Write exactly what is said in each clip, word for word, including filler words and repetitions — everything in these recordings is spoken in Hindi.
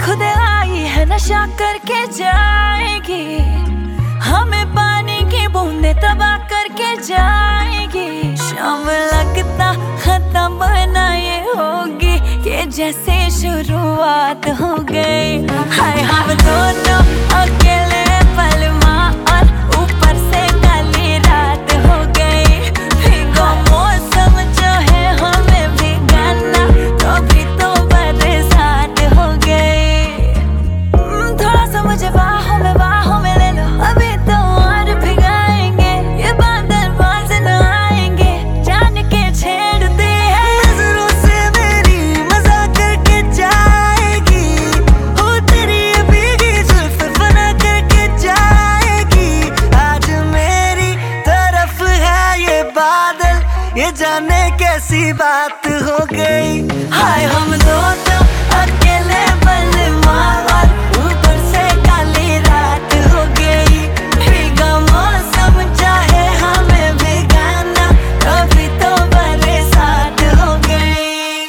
खुद आई है नशा करके जाएगी, हमें पानी की बूंदे तबाह करके जाएगी। शाम लगता खत्म ना ये होगी कि जैसे शुरुआत हो गई। हाय हम दोनों अकेले पलमा और ऊपर से काली रात हो गई। भीगा मौसम जो है हमें भिगाना, तो भी तो बरसात हो गई। थोड़ा सा मुझे बाहों में बाहों में ले लो, अभी तो और भिगाएंगे। ये बादल बाज न आएंगे, जान के छेड़ते हैं। नजरों से मेरी मजा करके जाएगी, हो तेरी भीगी जुल्फ बना करके जाएगी। आज मेरी तरफ है ये बादल, ये जाने कैसी बात हो गई। हाय हम दोनों अकेले बलमा और ऊपर से काली रात हो गई। भीगा मौसम चाहे हमें भिगाना, कभी तो बरसात हो गई।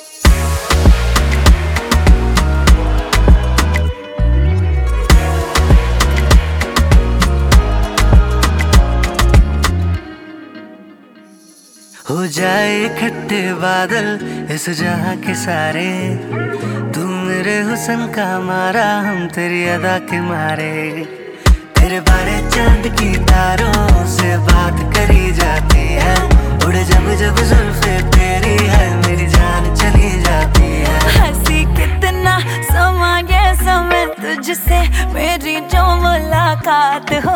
हो जाए इकट्ठे बादल इस जहां के सारे, तू मेरे हुस्न का मारा, हम तेरी अदा के मारे। तेरे बारे चांद की तारों से बात करी जाती है, उड़े जब जब जुल्फे तेरी है मेरी जान चली जाती है। हंसी कितना समा ये समय तुझसे, मेरी जो मुलाकात